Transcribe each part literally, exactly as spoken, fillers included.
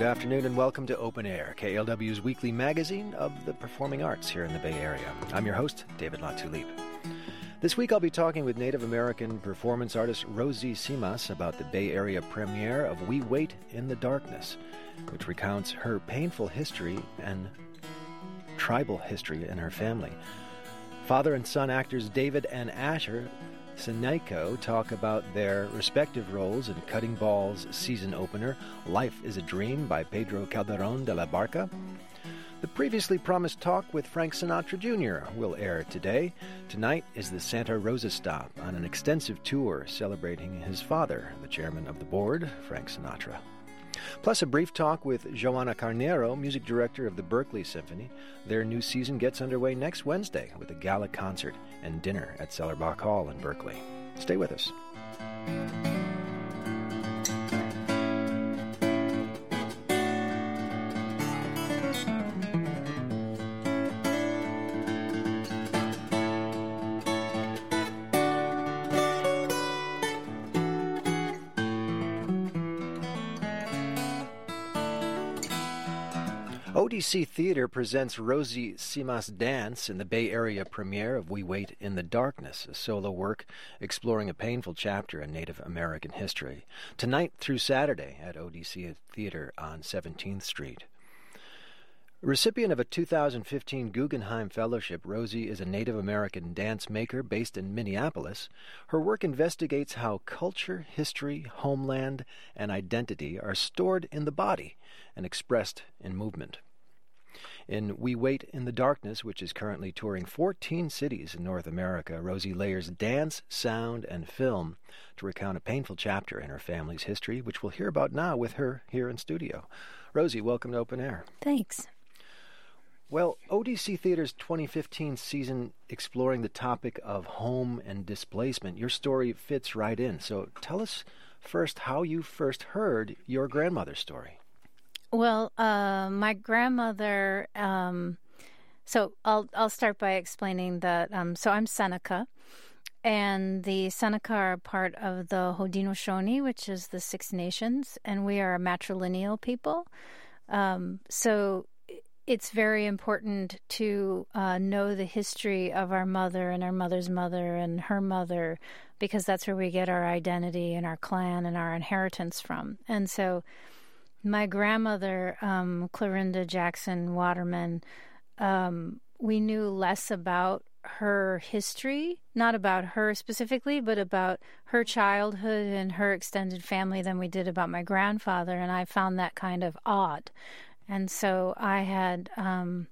afternoon and welcome to Open Air, K L W's weekly magazine of the performing arts here in the Bay Area. I'm your host, David Latulippe. This week I'll be talking with Native American performance artist Rosie Simas about the Bay Area premiere of We Wait in the Darkness, which recounts her painful history and tribal history in her family. Father and son actors David and Asher Seneiko talk about their respective roles in Cutting Ball's season opener, Life is a Dream by Pedro Calderon de la Barca. The previously promised talk with Frank Sinatra Junior will air today. Tonight is the Santa Rosa stop on an extensive tour celebrating his father, the chairman of the board, Frank Sinatra. Plus a brief talk with Joana Carneiro, music director of the Berkeley Symphony. Their new season gets underway next Wednesday with a gala concert and dinner at Sellerbach Hall in Berkeley. Stay with us. O D C Theater presents Rosie Simas Dance in the Bay Area premiere of We Wait in the Darkness, a solo work exploring a painful chapter in Native American history. Tonight through Saturday at O D C Theater on seventeenth Street. Recipient of a two thousand fifteen Guggenheim Fellowship, Rosie is a Native American dance maker based in Minneapolis. Her work investigates how culture, history, homeland, and identity are stored in the body and expressed in movement. In We Wait in the Darkness, which is currently touring fourteen cities in North America, Rosie layers dance, sound, and film to recount a painful chapter in her family's history, which we'll hear about now with her here in studio. Rosie, welcome to Open Air. Thanks. Well, O D C Theater's twenty fifteen season exploring the topic of home and displacement, your story fits right in. So tell us first how you first heard your grandmother's story. Well, uh, my grandmother, um, so I'll I'll start by explaining that, um, so I'm Seneca, and the Seneca are part of the Haudenosaunee, which is the Six Nations, and we are a matrilineal people. Um, so it's very important to uh, know the history of our mother and our mother's mother and her mother, because that's where we get our identity and our clan and our inheritance from. And so my grandmother, um, Clorinda Jackson Waterman, um, we knew less about her history, not about her specifically, but about her childhood and her extended family than we did about my grandfather, and I found that kind of odd. And so I had um,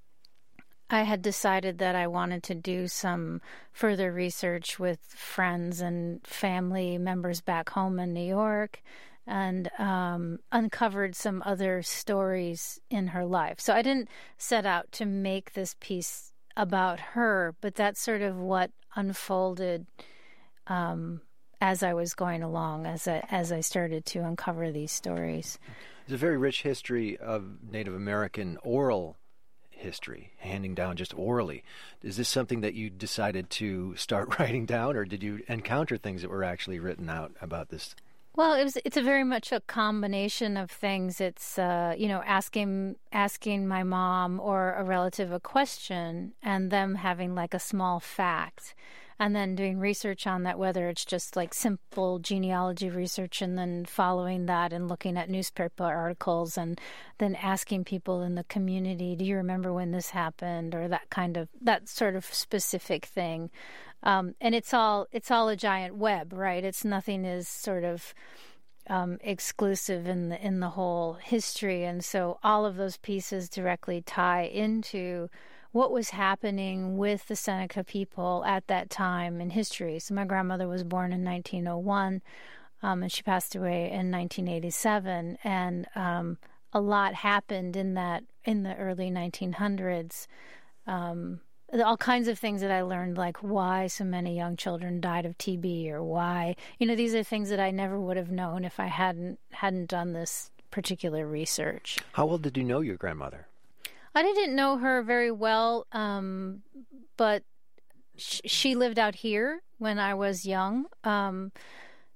I had decided that I wanted to do some further research with friends and family members back home in New York, and um, uncovered some other stories in her life. So I didn't set out to make this piece about her, but that's sort of what unfolded um, as I was going along, as I, as I started to uncover these stories. There's a very rich history of Native American oral history, handing down just orally. Is this something that you decided to start writing down, or did you encounter things that were actually written out about this? Well, it was. It's a very much a combination of things. It's uh, you know asking asking my mom or a relative a question, and them having like a small fact, and then doing research on that. Whether it's just like simple genealogy research, and then following that and looking at newspaper articles, and then asking people in the community, "Do you remember when this happened?" or that kind of that sort of specific thing. Um, and it's all it's all a giant web, right? It's nothing is sort of um, exclusive in the in the whole history, and so all of those pieces directly tie into what was happening with the Seneca people at that time in history. So my grandmother was born in nineteen oh one, um, and she passed away in nineteen eighty-seven, and um, a lot happened in that in the early nineteen hundreds. Um, all kinds of things that I learned, like why so many young children died of T B, or why, you know, these are things that I never would have known if I hadn't hadn't done this particular research. How well did you know your grandmother? I didn't know her very well, um, but sh- she lived out here when I was young. Um,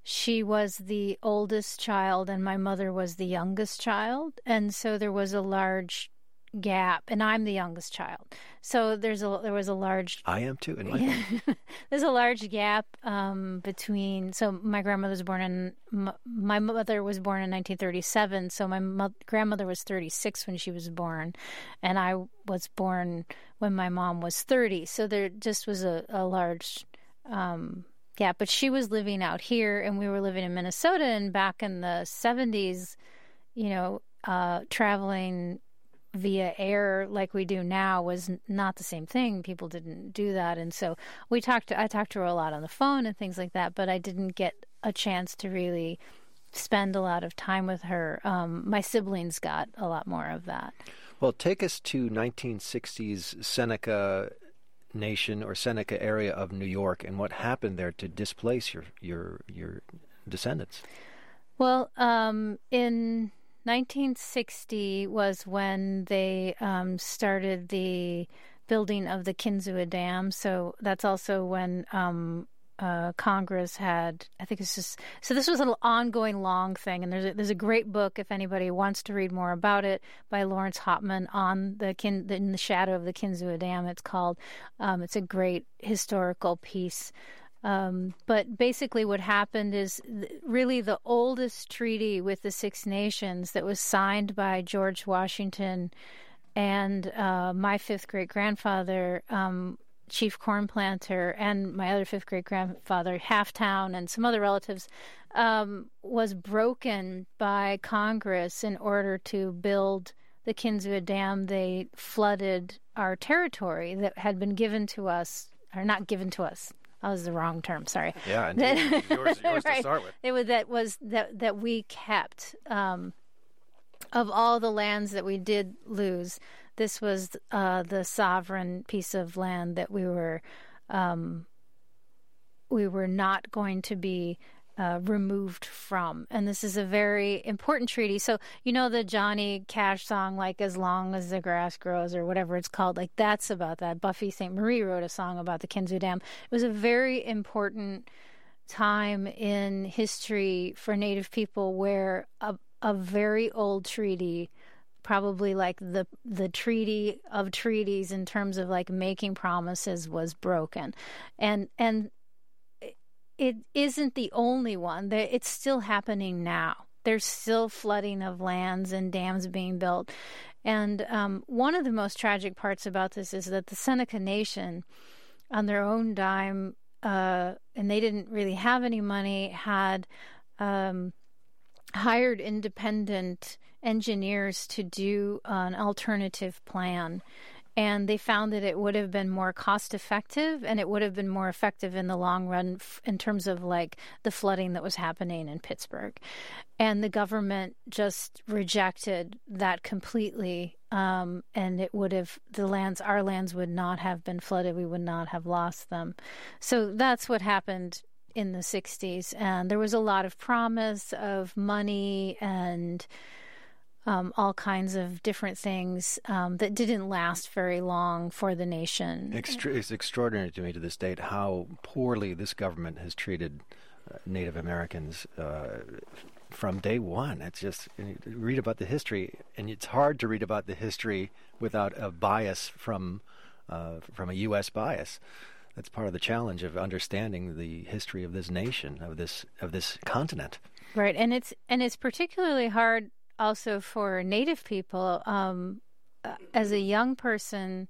she was the oldest child and my mother was the youngest child. And so there was a large gap, and I'm the youngest child. So there's a there was a large I am too in my family. There's a large gap um, between. So my grandmother was born in m- my mother was born in nineteen thirty-seven. So my mo- grandmother was thirty-six when she was born, and I was born when my mom was thirty. So there just was a, a large um, gap. But she was living out here, and we were living in Minnesota. And back in the seventies, you know, uh, traveling via air like we do now was not the same thing. People didn't do that. And so we talked to, I talked to her a lot on the phone and things like that, but I didn't get a chance to really spend a lot of time with her. Um, my siblings got a lot more of that. Well, take us to nineteen sixties Seneca Nation or Seneca area of New York and what happened there to displace your your your descendants. Well, um, in nineteen sixty was when they um, started the building of the Kinzua Dam. So that's also when um, uh, Congress had, I think it's just, so this was an ongoing long thing. And there's a, there's a great book, if anybody wants to read more about it, by Lawrence Hopman on the, kin, the in the shadow of the Kinzua Dam, it's called. Um, it's a great historical piece. Um, but basically what happened is th- really the oldest treaty with the Six Nations that was signed by George Washington and uh, my fifth great-grandfather, um, Chief Corn Planter, and my other fifth great-grandfather, Halftown, and some other relatives, um, was broken by Congress in order to build the Kinzua Dam. They flooded our territory that had been given to us, or not given to us. That was the wrong term. Sorry. Yeah, indeed. yours, yours right. to start with. It was that was that that we kept um, of all the lands that we did lose. This was uh, the sovereign piece of land that we were um, we were not going to be uh, removed from, and this is a very important treaty. So you know the Johnny Cash song, like "As Long as the Grass Grows" or whatever it's called, like that's about that. Buffy Sainte Marie wrote a song about the Kinzua Dam. It was a very important time in history for Native people where a, a very old treaty, probably like the the treaty of treaties in terms of like making promises, was broken, and and. It isn't the only one. It's still happening now. There's still flooding of lands and dams being built. And um, one of the most tragic parts about this is that the Seneca Nation, on their own dime, uh, and they didn't really have any money, had um, hired independent engineers to do an alternative plan. And they found that it would have been more cost effective, and it would have been more effective in the long run f- in terms of like the flooding that was happening in Pittsburgh. And the government just rejected that completely. Um, and it would have, the lands, our lands would not have been flooded. We would not have lost them. So that's what happened in the sixties. And there was a lot of promise of money and Um, all kinds of different things um, that didn't last very long for the nation. Extra- it's extraordinary to me to this date how poorly this government has treated uh, Native Americans uh, from day one. It's just, you read about the history, and it's hard to read about the history without a bias from uh, from a U S bias. That's part of the challenge of understanding the history of this nation, of this of this continent. Right, and it's and it's particularly hard also for Native people. Um, as a young person,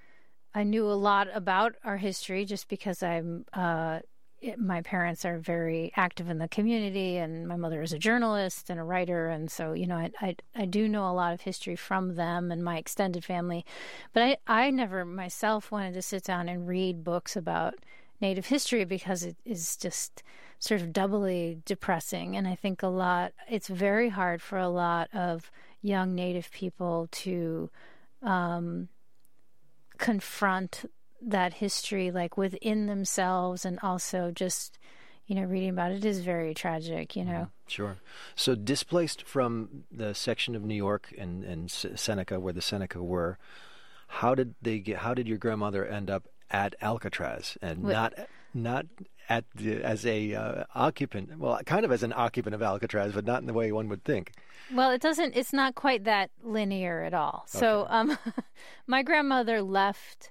I knew a lot about our history just because I'm. Uh, it, my parents are very active in the community, and my mother is a journalist and a writer, and so you know I I, I do know a lot of history from them and my extended family, but I I never myself wanted to sit down and read books about Native history because it is just sort of doubly depressing. And I think a lot, it's very hard for a lot of young Native people to um, confront that history, like within themselves, and also just, you know, reading about it is very tragic, you know. Mm-hmm. Sure. So displaced from the section of New York and, and Seneca, where the Seneca were, how did they get, how did your grandmother end up at Alcatraz and With, not not at the, as a uh, occupant, well, kind of as an occupant of Alcatraz, but not in the way one would think. Well, it doesn't, it's not quite that linear at all. Okay. So um, my grandmother left,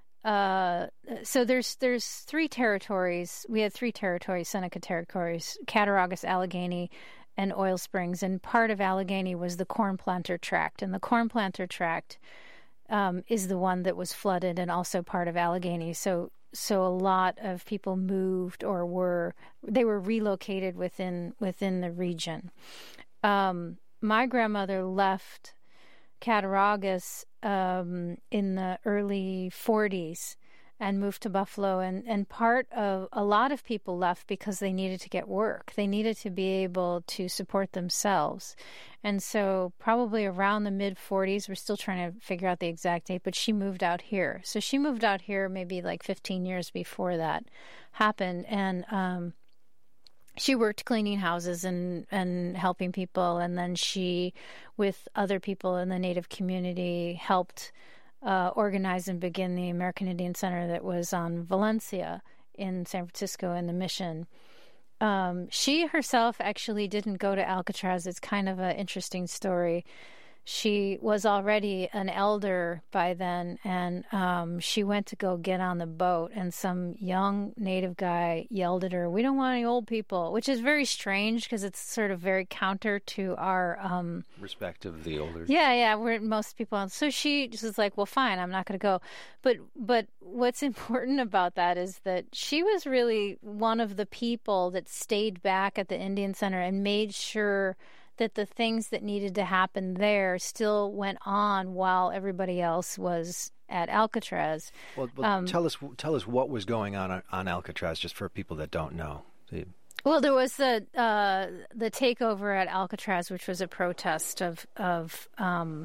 uh, so there's there's three territories. We had three territories, Seneca territories, Cattaraugus, Allegheny, and Oil Springs. And part of Allegheny was the Corn Planter Tract. And the Corn Planter Tract um, is the one that was flooded and also part of Allegheny. So So a lot of people moved or were, they were relocated within within the region. Um, my grandmother left Cattaraugus um, in the early forties and moved to Buffalo. And, and part of, a lot of people left because they needed to get work. They needed to be able to support themselves. And so probably around the mid-forties, we're still trying to figure out the exact date, but she moved out here. So she moved out here maybe like fifteen years before that happened. And um, she worked cleaning houses and, and helping people. And then she, with other people in the Native community, helped uh, organize and begin the American Indian Center that was on Valencia in San Francisco in the Mission. Um, she herself actually didn't go to Alcatraz. It's kind of an interesting story. She was already an elder by then, and um, she went to go get on the boat, and some young Native guy yelled at her, "We don't want any old people," which is very strange because it's sort of very counter to our... Um, respect of the older. Yeah, yeah, we're most people... So she just was like, well, fine, I'm not going to go. But, but what's important about that is that she was really one of the people that stayed back at the Indian Center and made sure that the things that needed to happen there still went on while everybody else was at Alcatraz. Well, well um, tell us tell us what was going on on Alcatraz, just for people that don't know. The... Well, there was the uh, the takeover at Alcatraz, which was a protest of of um,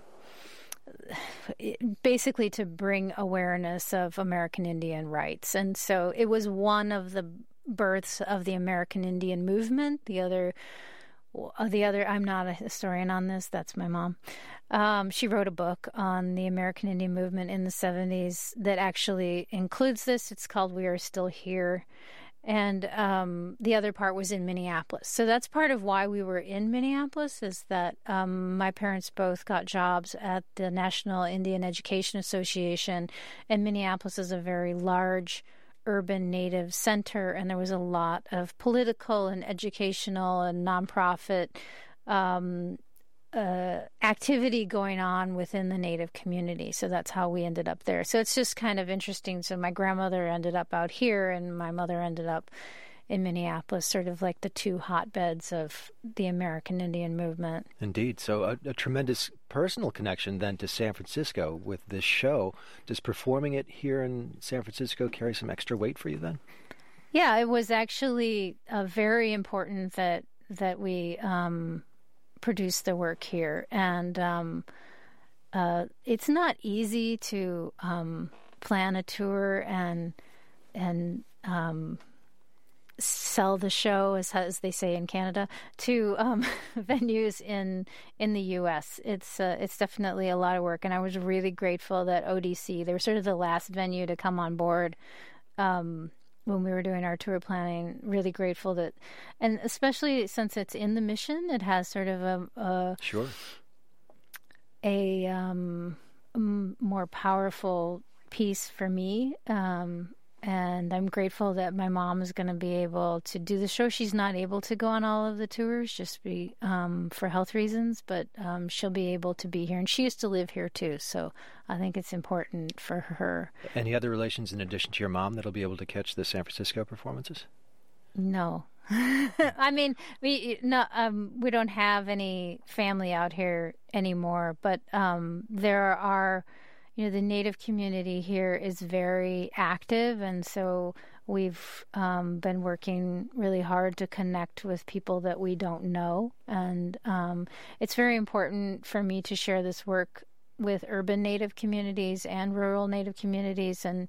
basically to bring awareness of American Indian rights, and so it was one of the births of the American Indian movement. The other. The other, I'm not a historian on this, that's my mom. Um, she wrote a book on the American Indian movement in the seventies that actually includes this. It's called We Are Still Here. And um, the other part was in Minneapolis. So that's part of why we were in Minneapolis, is that um, my parents both got jobs at the National Indian Education Association, and Minneapolis is a very large urban Native center, and there was a lot of political and educational and nonprofit um, uh, activity going on within the Native community. So that's how we ended up there. So it's just kind of interesting. So my grandmother ended up out here, and my mother ended up in Minneapolis, sort of like the two hotbeds of the American Indian movement. Indeed. So a, a tremendous personal connection then to San Francisco with this show. Does performing it here in San Francisco carry some extra weight for you then? Yeah, it was actually uh, very important that that we um, produce the work here. And um, uh, it's not easy to um, plan a tour and and um sell the show, as, as they say in Canada, to um, venues in in the U S. It's uh, it's definitely a lot of work, and I was really grateful that O D C, they were sort of the last venue to come on board um, when we were doing our tour planning. Really grateful that, and especially since it's in the Mission, it has sort of a, a sure a um, more powerful piece for me. Um, And I'm grateful that my mom is going to be able to do the show. She's not able to go on all of the tours, just be um, for health reasons, but um, she'll be able to be here. And she used to live here, too, so I think it's important for her. Any other relations in addition to your mom that'll be able to catch the San Francisco performances? No. I mean, we no, um, we don't have any family out here anymore, but um, there are... You know, the Native community here is very active, and so we've um, been working really hard to connect with people that we don't know. And um, it's very important for me to share this work with urban Native communities and rural Native communities. And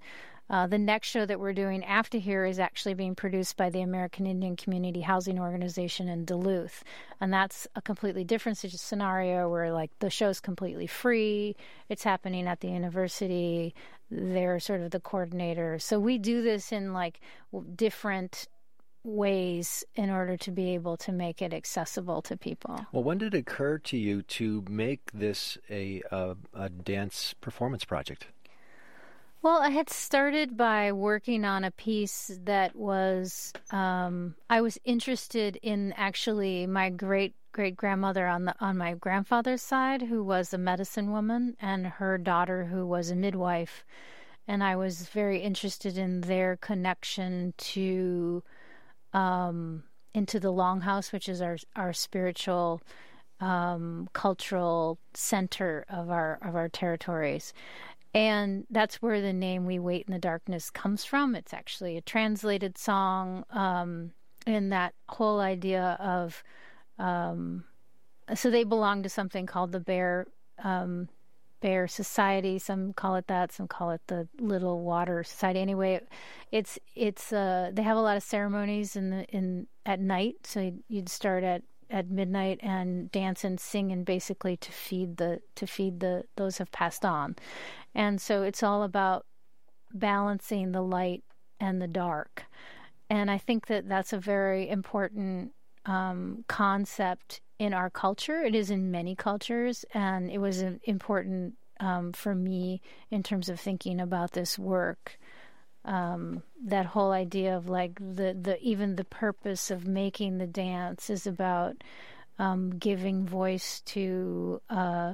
Uh, the next show that we're doing after here is actually being produced by the American Indian Community Housing Organization in Duluth. And that's a completely different scenario where, like, the show's completely free. It's happening at the university. They're sort of the coordinator. So we do this in, like, different ways in order to be able to make it accessible to people. Well, when did it occur to you to make this a, a, a dance performance project? Well, I had started by working on a piece that was, um, I was interested in actually my great great grandmother on the on my grandfather's side, who was a medicine woman, and her daughter, who was a midwife, and I was very interested in their connection to um, into the Longhouse, which is our our spiritual, um, cultural center of our of our territories. And that's where the name We Wait in the Darkness comes from. It's actually a translated song, um, and that whole idea of, um, so they belong to something called the Bear um, Bear Society. Some call it that, some call it the Little Water Society. Anyway, it's it's uh, they have a lot of ceremonies in the in at night. So you'd, you'd start at at midnight and dance and sing, and basically to feed the to feed the those have passed on. And so it's all about balancing the light and the dark. And I think that that's a very important um, concept in our culture. It is in many cultures, and it was important um, for me in terms of thinking about this work. Um, that whole idea of, like, the, the even the purpose of making the dance is about um, giving voice to uh,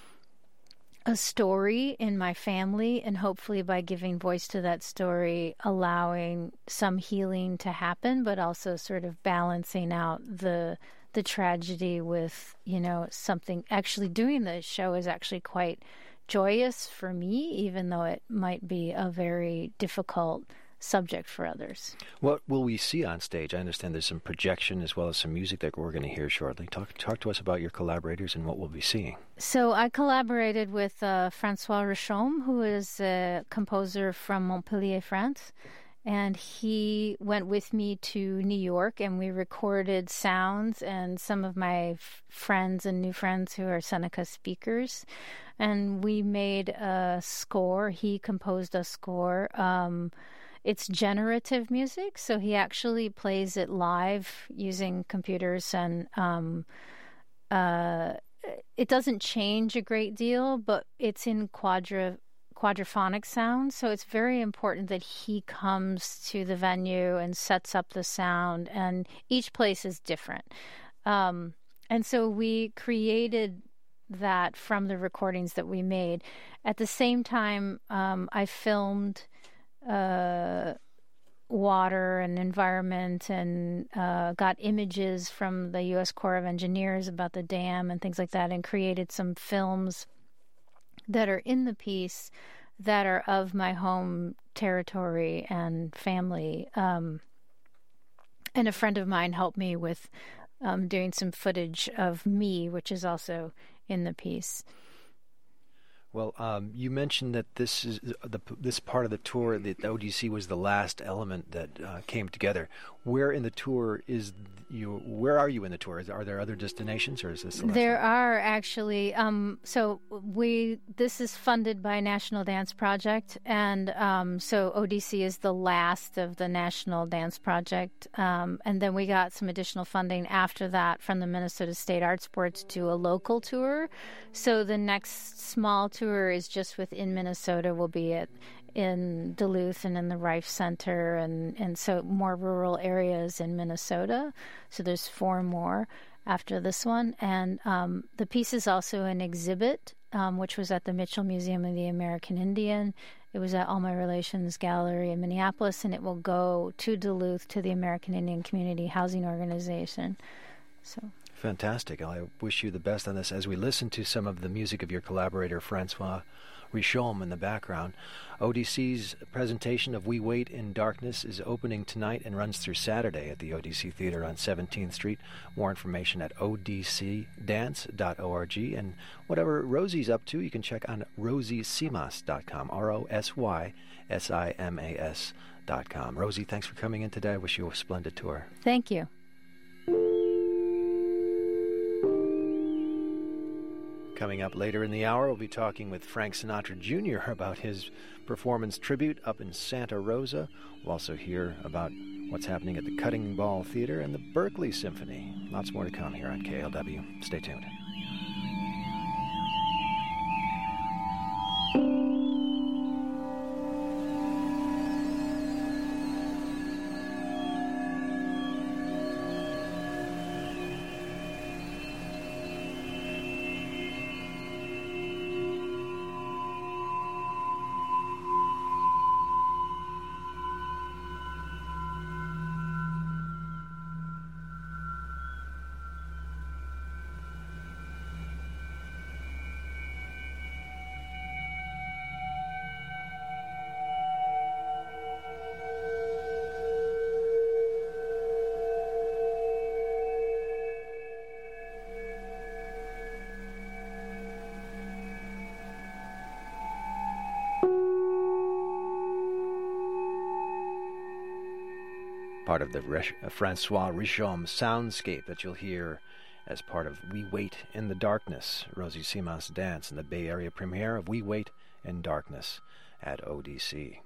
a story in my family, and hopefully by giving voice to that story, allowing some healing to happen, but also sort of balancing out the the tragedy with, you know, something. Actually doing the show is actually quite joyous for me, even though it might be a very difficult subject for others. What will we see on stage? I understand there's some projection as well as some music that we're going to hear shortly. Talk talk to us about your collaborators and what we'll be seeing. So I collaborated with uh, Francois Richaume, who is a composer from Montpellier, France. And he went with me to New York, and we recorded sounds and some of my f- friends and new friends who are Seneca speakers. And we made a score. He composed a score. Um, it's generative music, so he actually plays it live using computers, and um, uh, it doesn't change a great deal, but it's in quadra quadraphonic sound, so it's very important that he comes to the venue and sets up the sound, and each place is different. Um, and so we created that from the recordings that we made. At the same time, um, I filmed uh, water and environment, and uh, got images from the U S Corps of Engineers about the dam and things like that, and created some films that are in the piece that are of my home territory and family. Um, and a friend of mine helped me with um, doing some footage of me, which is also in the piece. Well, um, you mentioned that this is the this part of the tour, the O D C was the last element that uh, came together. Where in the tour is you? Where are you in the tour? Is, are there other destinations, or is this the last There one? are actually. Um, so we this is funded by National Dance Project, and um, so O D C is the last of the National Dance Project, um, and then we got some additional funding after that from the Minnesota State Arts Board to do a local tour. So the next small tour is just within Minnesota. Will be at in Duluth and in the Rife Center, and, and so more rural areas in Minnesota. So there's four more after this one. And um, the piece is also an exhibit, um, which was at the Mitchell Museum of the American Indian. It was at All My Relations Gallery in Minneapolis, and it will go to Duluth to the American Indian Community Housing Organization. So Fantastic. I wish you the best on this as we listen to some of the music of your collaborator, Francois Richomme in the background. O D C's presentation of We Wait in Darkness is opening tonight and runs through Saturday at the O D C Theater on seventeenth Street. More information at o d c dance dot org. And whatever Rosie's up to, you can check on rosie simas dot com, R O S Y S I M A S dot com. Rosie, thanks for coming in today. I wish you a splendid tour. Thank you. Coming up later in the hour, we'll be talking with Frank Sinatra Junior about his performance tribute up in Santa Rosa. We'll also hear about what's happening at the Cutting Ball Theater and the Berkeley Symphony. Lots more to come here on K L W. Stay tuned. Part of the Rich, uh, Francois Richomme soundscape that you'll hear as part of We Wait in the Darkness, Rosie Simas Dance, and the Bay Area premiere of We Wait in Darkness at O D C.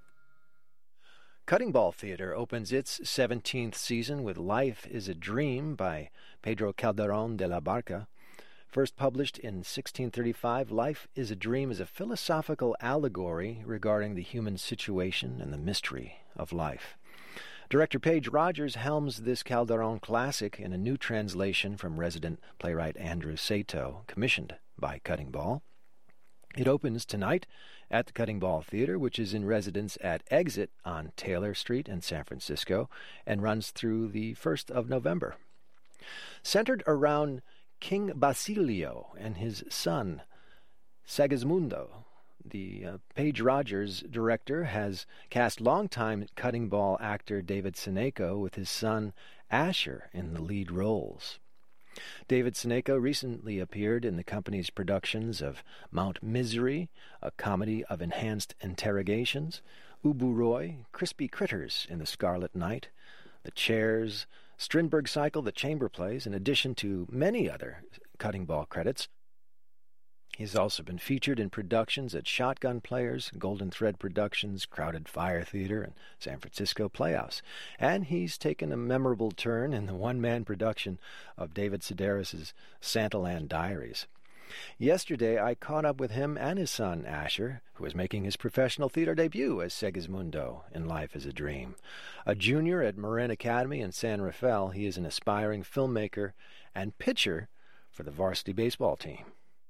Cutting Ball Theater opens its seventeenth season with Life is a Dream by Pedro Calderón de la Barca. First published in sixteen thirty-five, Life is a Dream is a philosophical allegory regarding the human situation and the mystery of life. Director Paige Rogers helms this Calderón classic in a new translation from resident playwright Andrew Sato, commissioned by Cutting Ball. It opens tonight at the Cutting Ball Theater, which is in residence at Exit on Taylor Street in San Francisco, and runs through the first of November. Centered around King Basilio and his son, Segismundo, the uh, Paige Rogers director has cast longtime Cutting Ball actor David Seneco with his son Asher in the lead roles. David Seneco recently appeared in the company's productions of Mount Misery, a comedy of enhanced interrogations, Ubu Roy, Crispy Critters in The Scarlet Knight, The Chairs, Strindberg Cycle, The Chamber Plays, in addition to many other Cutting Ball credits. He's also been featured in productions at Shotgun Players, Golden Thread Productions, Crowded Fire Theater, and San Francisco Playhouse. And he's taken a memorable turn in the one-man production of David Sedaris's Santaland Diaries. Yesterday, I caught up with him and his son, Asher, who is making his professional theater debut as Segismundo in Life is a Dream. A junior at Marin Academy in San Rafael, he is an aspiring filmmaker and pitcher for the varsity baseball team.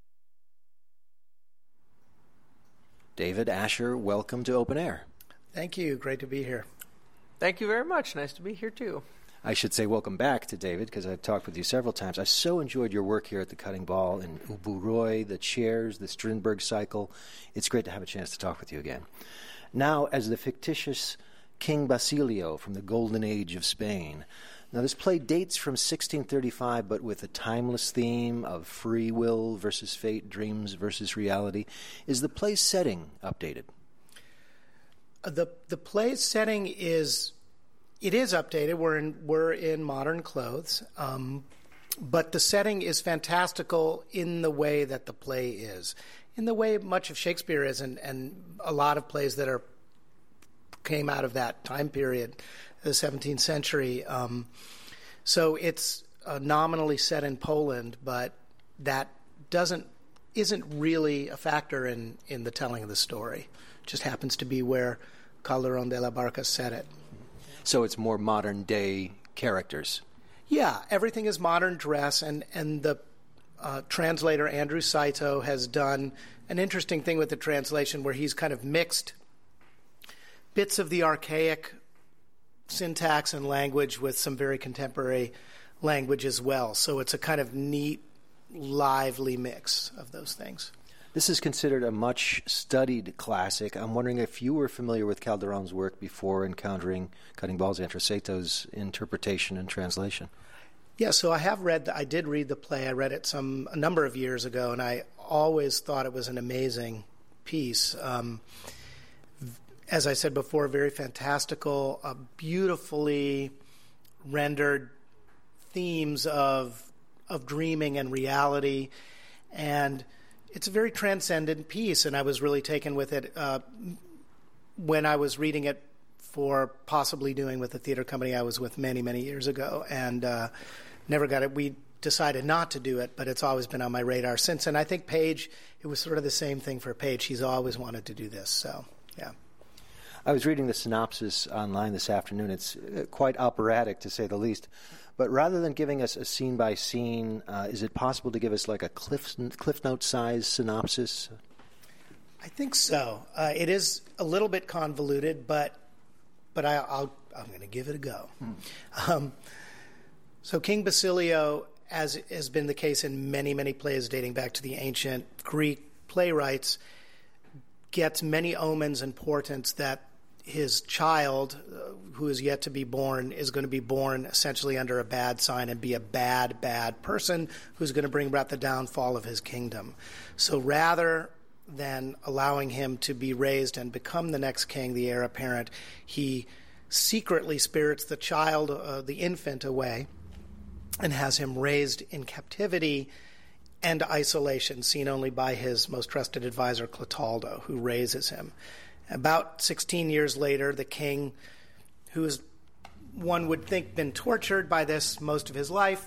David, Asher, welcome to Open Air. Thank you. Great to be here. Thank you very much. Nice to be here, too. I should say welcome back to David, because I've talked with you several times. I so enjoyed your work here at the Cutting Ball in Ubu Roy, The Chairs, the Strindberg Cycle. It's great to have a chance to talk with you again. Now, as the fictitious King Basilio from the Golden Age of Spain. Now, this play dates from sixteen thirty-five, but with a timeless theme of free will versus fate, dreams versus reality. Is the play's setting updated? Uh, the the play's setting is it is updated. We're in we're in modern clothes, um, but the setting is fantastical in the way that the play is, in the way much of Shakespeare is, and, and a lot of plays that are came out of that time period, the seventeenth century. Um, so it's uh, nominally set in Poland, but that doesn't isn't really a factor in, in the telling of the story. It just happens to be where Calderón de la Barca set it. So it's more modern day characters. Yeah, everything is modern dress, and and the uh, translator Andrew Saito has done an interesting thing with the translation where he's kind of mixed bits of the archaic syntax and language with some very contemporary language as well. So it's a kind of neat, lively mix of those things. This is considered a much-studied classic. I'm wondering if you were familiar with Calderon's work before encountering Cutting Balls Entre Seto's interpretation and translation. Yeah, so I have read, the, I did read the play. I read it some a number of years ago, and I always thought it was an amazing piece. Um, as I said before, very fantastical, uh, beautifully rendered themes of of dreaming and reality, and it's a very transcendent piece, and I was really taken with it uh, when I was reading it for possibly doing with the theater company I was with many, many years ago, and uh, never got it. We decided not to do it, but it's always been on my radar since. And I think Paige, it was sort of the same thing for Paige. She's always wanted to do this, so yeah. I was reading the synopsis online this afternoon. It's quite operatic, to say the least. But rather than giving us a scene-by-scene, uh, is it possible to give us like a Cliff, Cliff Note-size synopsis? I think so. Uh, it is a little bit convoluted, but but I, I'll, I'm going to give it a go. Hmm. Um, so King Basilio, as has been the case in many, many plays dating back to the ancient Greek playwrights, gets many omens and portents that his child, uh, who is yet to be born, is going to be born essentially under a bad sign and be a bad, bad person who's going to bring about the downfall of his kingdom. So rather than allowing him to be raised and become the next king, the heir apparent, he secretly spirits the child, uh, the infant, away and has him raised in captivity and isolation, seen only by his most trusted advisor, Clotaldo, who raises him. About sixteen years later, the king, who is, one would think, been tortured by this most of his life,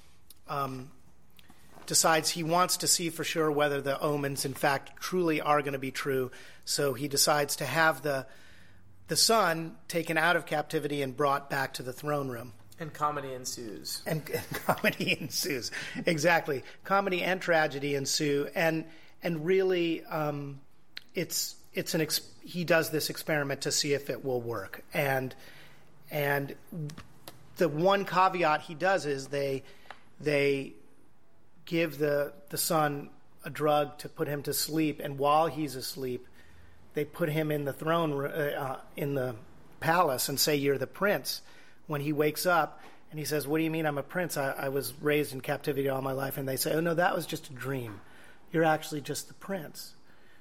um, decides he wants to see for sure whether the omens, in fact, truly are going to be true. So he decides to have the the son taken out of captivity and brought back to the throne room. And comedy ensues. And, and comedy ensues. Exactly. Comedy and tragedy ensue. And and really, um, it's it's an ex- he does this experiment to see if it will work. And and the one caveat he does is they they give the the son a drug to put him to sleep, and while he's asleep, they put him in the throne uh, in the palace and say, "You're the prince." When he wakes up and he says, "What do you mean I'm a prince? I, I was raised in captivity all my life." And they say, "Oh, no, that was just a dream. You're actually just the prince."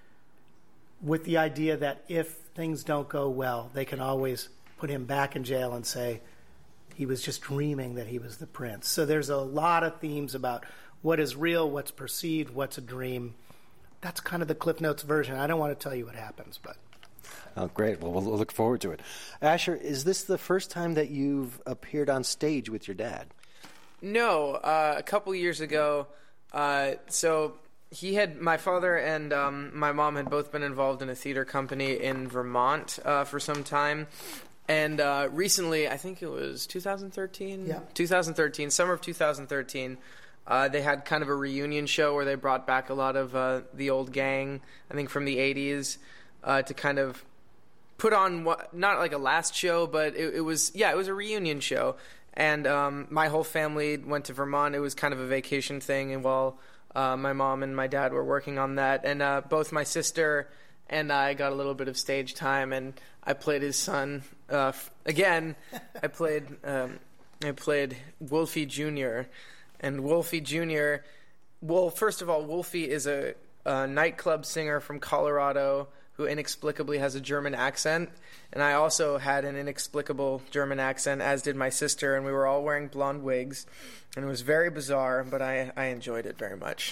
With the idea that if things don't go well, they can always put him back in jail and say he was just dreaming that he was the prince. So there's a lot of themes about what is real, what's perceived, what's a dream. That's kind of the Cliff Notes version. I don't want to tell you what happens, but... Oh, great. Well, we'll look forward to it. Asher, is this the first time that you've appeared on stage with your dad? No, uh, a couple years ago. Uh, so he had, my father and um, my mom had both been involved in a theater company in Vermont uh, for some time. And uh, recently, I think it was two thousand thirteen? Yeah. twenty thirteen, summer of two thousand thirteen. Uh, they had kind of a reunion show where they brought back a lot of uh, the old gang, I think from the eighties, uh, to kind of put on what, not like a last show, but it, it was, yeah, it was a reunion show. And um, my whole family went to Vermont. It was kind of a vacation thing, and while uh, my mom and my dad were working on that, and uh, both my sister and I got a little bit of stage time, and I played his son uh, f- again. I played um, I played Wolfie Junior And Wolfie Junior, well, first of all, Wolfie is a, a nightclub singer from Colorado who inexplicably has a German accent. And I also had an inexplicable German accent, as did my sister, and we were all wearing blonde wigs. And it was very bizarre, but I, I enjoyed it very much.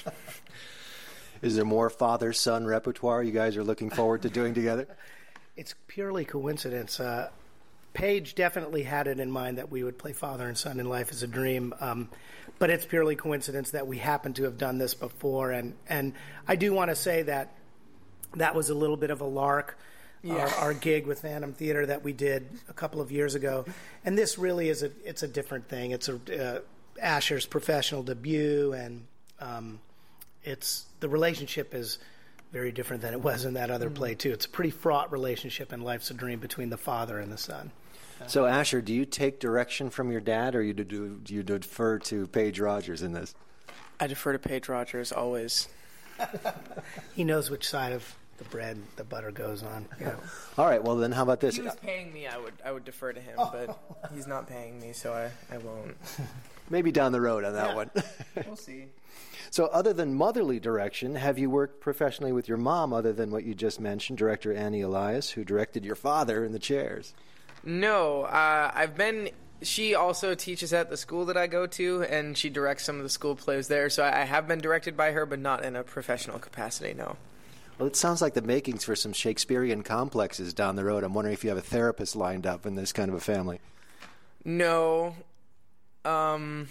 Is there more father-son repertoire you guys are looking forward to doing together? It's purely coincidence. Uh, Paige definitely had it in mind that we would play father and son in Life is a Dream, um, but it's purely coincidence that we happen to have done this before. And, and I do want to say that that was a little bit of a lark, yeah. our, our gig with Phantom Theater that we did a couple of years ago. And this really is a it's a different thing. It's a uh, Asher's professional debut, and um, it's the relationship is very different than it was in that other mm-hmm. play too. It's a pretty fraught relationship in Life's a Dream between the father and the son. So, Asher, do you take direction from your dad, or you do, do you defer to Paige Rogers in this? I defer to Paige Rogers always. He knows which side of the bread the butter goes on. Yeah. All right, well then how about this? If he was paying me, I would I would defer to him, but he's not paying me, so I, I won't. Maybe down the road on that Yeah. one. We'll see. So other than motherly direction, have you worked professionally with your mom other than what you just mentioned, director Annie Elias, who directed your father in The Chairs? No, uh, I've been... She also teaches at the school that I go to, and she directs some of the school plays there, so I have been directed by her, but not in a professional capacity, no. Well, it sounds like the makings for some Shakespearean complexes down the road. I'm wondering if you have a therapist lined up in this kind of a family. No. Um...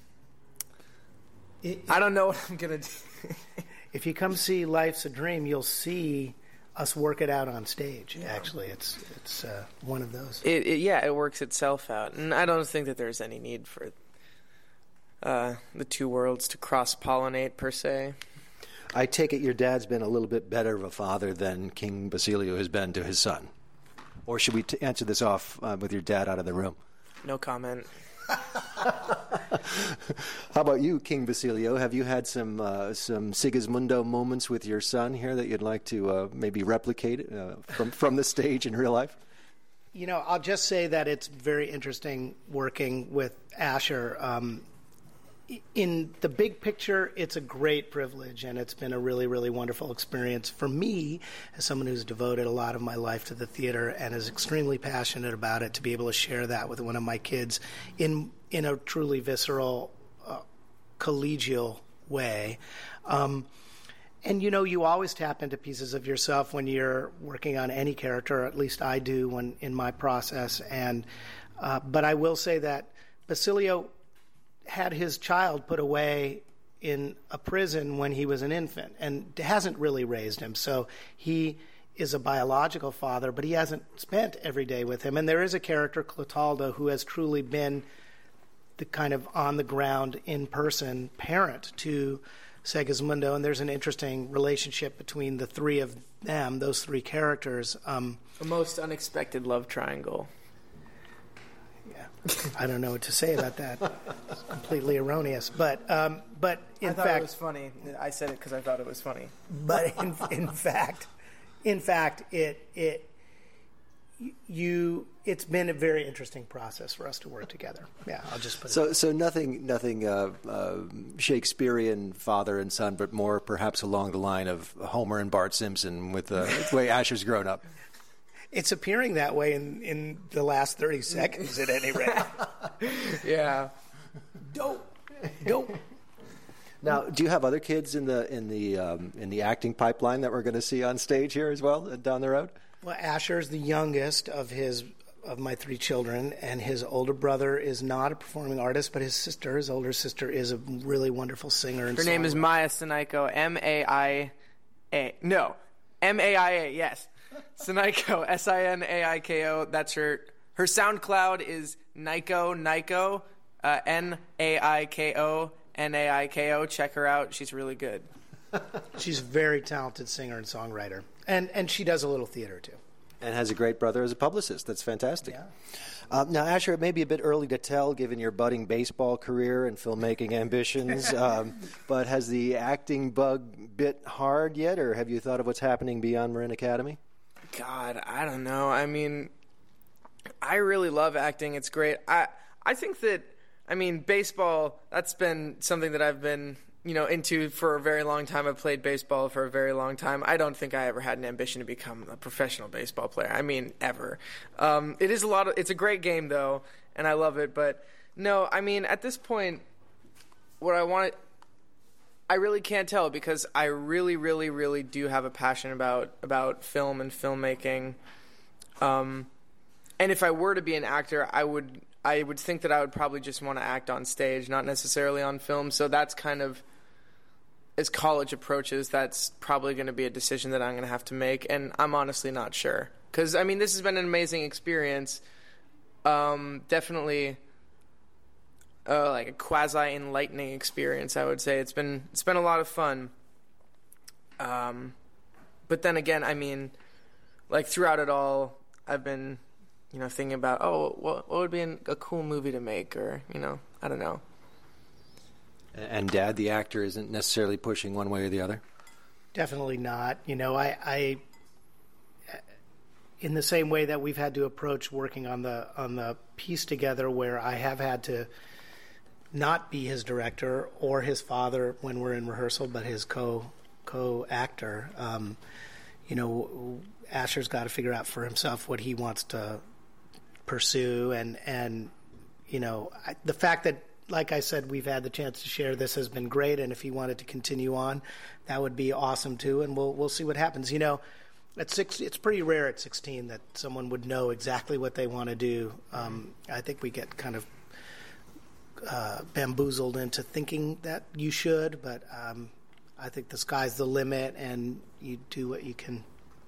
It- I don't know what I'm going to do. If you come see Life's a Dream, you'll see us work it out on stage. Actually, it's it's uh, one of those. It, it, yeah, it works itself out, and I don't think that there's any need for uh, the two worlds to cross-pollinate, per se. I take it your dad's been a little bit better of a father than King Basilio has been to his son. Or should we t- answer this off uh, with your dad out of the room? No comment. How about you, King Basilio? Have you had some uh, some Sigismundo moments with your son here that you'd like to uh, maybe replicate uh, from, from the stage in real life? You know, I'll just say that it's very interesting working with Asher. Um, in the big picture, it's a great privilege, and it's been a really, really wonderful experience for me as someone who's devoted a lot of my life to the theater and is extremely passionate about it, to be able to share that with one of my kids in in a truly visceral, uh, collegial way. Um, and, you know, you always tap into pieces of yourself when you're working on any character, or at least I do when in my process. And uh, but I will say that Basilio had his child put away in a prison when he was an infant and hasn't really raised him. So he is a biological father, but he hasn't spent every day with him. And there is a character, Clotaldo, who has truly been the kind of on-the-ground, in-person parent to Segismundo. And there's an interesting relationship between the three of them, those three characters. Um, A most unexpected love triangle. I don't know what to say about that. It's completely erroneous. But um, but in I thought fact, it was funny. I said it because I thought it was funny. but in, in fact, in fact, it it you it's been a very interesting process for us to work together. Yeah, I'll just put it. So, so nothing, nothing uh, uh, Shakespearean father and son, but more perhaps along the line of Homer and Bart Simpson with uh, the way Asher's grown up. It's appearing that way in, in the last thirty seconds, at any rate. Yeah. Dope, dope. Now, do you have other kids in the in the um, in the acting pipeline that we're going to see on stage here as well uh, down the road? Well, Asher's the youngest of his of my three children, and his older brother is not a performing artist, but his sister, his older sister, is a really wonderful singer. And Her name is songwriter. Maya Sinaiko, M A I A. No, M A I A, yes. Sinaiko, S I N A I K O. That's her. Her SoundCloud is Naiko, Naiko, uh, N A I K O, N A I K O. Check her out. She's really good. She's a very talented singer and songwriter, and and she does a little theater too. And has a great brother as a publicist. That's fantastic. Yeah. Um, now, Asher, it may be a bit early to tell given your budding baseball career and filmmaking ambitions, um, but has the acting bug bit hard yet, or have you thought of what's happening beyond Marin Academy? God, I don't know. I mean, I really love acting. It's great. I I think that, I mean, baseball, that's been something that I've been, you know, into for a very long time. I've played baseball for a very long time. I don't think I ever had an ambition to become a professional baseball player. I mean, ever. Um, it is a lot of, it's a great game, though, and I love it. But, no, I mean, at this point, what I want to, I really can't tell because I really, really, really do have a passion about about film and filmmaking. Um, and if I were to be an actor, I would I would think that I would probably just want to act on stage, not necessarily on film. So that's kind of, as college approaches, that's probably going to be a decision that I'm going to have to make. And I'm honestly not sure. Because, I mean, this has been an amazing experience. Um, definitely... Uh, like a quasi-enlightening experience, I would say. It's been it's been a lot of fun. Um, but then again, I mean, like throughout it all, I've been, you know, thinking about, oh, what, what would be an, a cool movie to make, or, you know, I don't know. And Dad, the actor, isn't necessarily pushing one way or the other? Definitely not. You know, I, I, in the same way that we've had to approach working on the on the piece together, where I have had to not be his director or his father when we're in rehearsal, but his co co actor. Um, you know, Asher's got to figure out for himself what he wants to pursue, and and you know, I, the fact that, like I said, we've had the chance to share this has been great, and if he wanted to continue on, that would be awesome too, and we'll we'll see what happens. You know, at six, it's pretty rare at sixteen that someone would know exactly what they want to do. Um, I think we get kind of uh, bamboozled into thinking that you should, but um, I think the sky's the limit, and you do what you can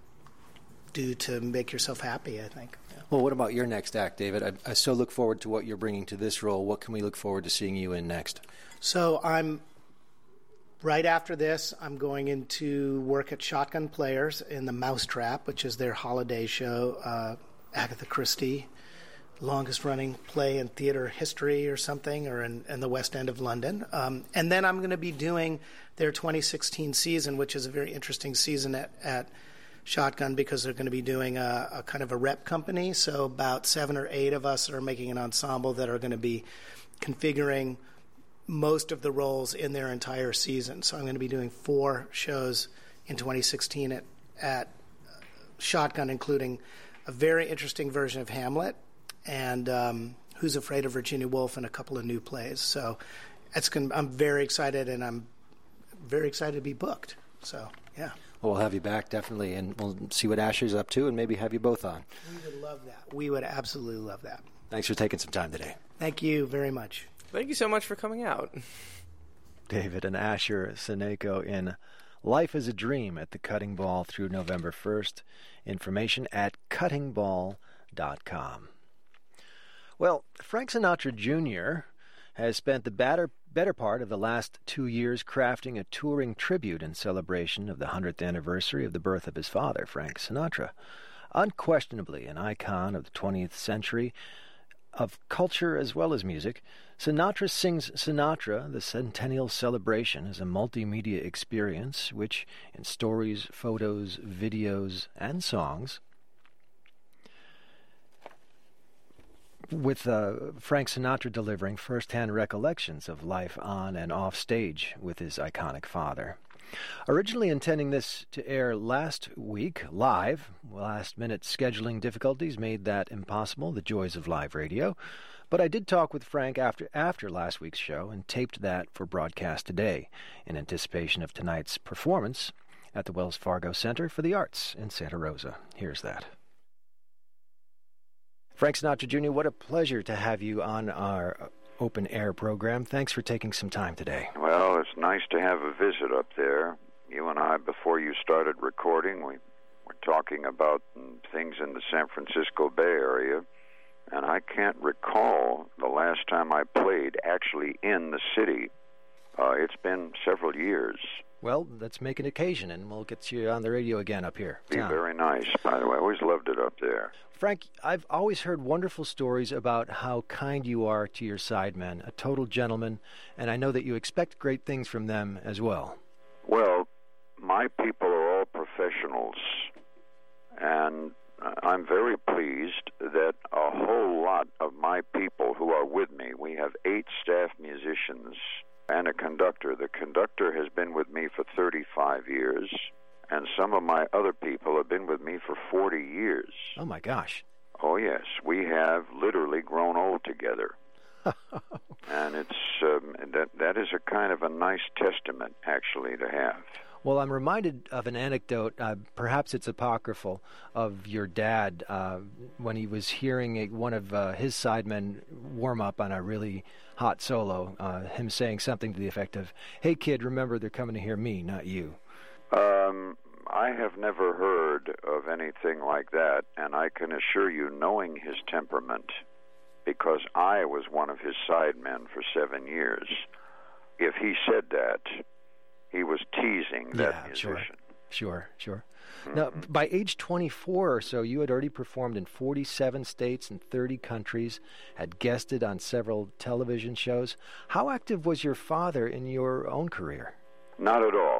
do to make yourself happy, I think. Yeah. Well, what about your next act, David? I, I so look forward to what you're bringing to this role. What can we look forward to seeing you in next? So I'm, right after this, I'm going into work at Shotgun Players in The Mousetrap, which is their holiday show. Uh, Agatha Christie, longest-running play in theater history or something, or in, in the West End of London. Um, and then I'm going to be doing their twenty sixteen season, which is a very interesting season at, at Shotgun, because they're going to be doing a, a kind of a rep company. So about seven or eight of us are making an ensemble that are going to be configuring most of the roles in their entire season. So I'm going to be doing four shows in twenty sixteen at, at Shotgun, including a very interesting version of Hamlet and um, Who's Afraid of Virginia Woolf, and a couple of new plays. So it's going to, I'm very excited, and I'm very excited to be booked. So, yeah. Well, we'll have you back, definitely, and we'll see what Asher's up to and maybe have you both on. We would love that. We would absolutely love that. Thanks for taking some time today. Thank you very much. Thank you so much for coming out. David and Asher Seneko in Life is a Dream at the Cutting Ball through November first. Information at cutting ball dot com. Well, Frank Sinatra Junior has spent the better, better part of the last two years crafting a touring tribute in celebration of the hundredth anniversary of the birth of his father, Frank Sinatra. Unquestionably an icon of the twentieth century, of culture as well as music, Sinatra Sings Sinatra, the Centennial Celebration, is a multimedia experience which, in stories, photos, videos, and songs, with uh, Frank Sinatra delivering first-hand recollections of life on and off stage with his iconic father. Originally intending this to air last week live, last-minute scheduling difficulties made that impossible, the joys of live radio. But I did talk with Frank after after last week's show and taped that for broadcast today in anticipation of tonight's performance at the Wells Fargo Center for the Arts in Santa Rosa. Here's that. Frank Sinatra Junior, what a pleasure to have you on our open air program. Thanks for taking some time today. Well, it's nice to have a visit up there. You and I, before you started recording, we were talking about things in the San Francisco Bay Area, and I can't recall the last time I played actually in the city. Uh, it's been several years. Well, let's make an occasion, and we'll get you on the radio again up here. Be very nice, by the way. I always loved it up there. Frank, I've always heard wonderful stories about how kind you are to your sidemen, a total gentleman, and I know that you expect great things from them as well. Well, my people are all professionals, and I'm very pleased that a whole lot of my people who are with me, we have eight staff musicians and a conductor. The conductor has been with me for thirty-five years, and some of my other people have been with me for forty years. Oh, my gosh. Oh, yes. We have literally grown old together. And it's um, that that is a kind of a nice testament, actually, to have. Well, I'm reminded of an anecdote, uh, perhaps it's apocryphal, of your dad uh, when he was hearing a, one of uh, his sidemen warm up on a really hot solo, uh, him saying something to the effect of, "Hey, kid, remember they're coming to hear me, not you." Um, I have never heard of anything like that, and I can assure you, knowing his temperament, because I was one of his sidemen for seven years, if he said that, he was teasing that yeah, musician. Sure, sure, sure. Mm-hmm. Now, by age twenty-four or so, you had already performed in forty-seven states and thirty countries, had guested on several television shows. How active was your father in your own career? Not at all.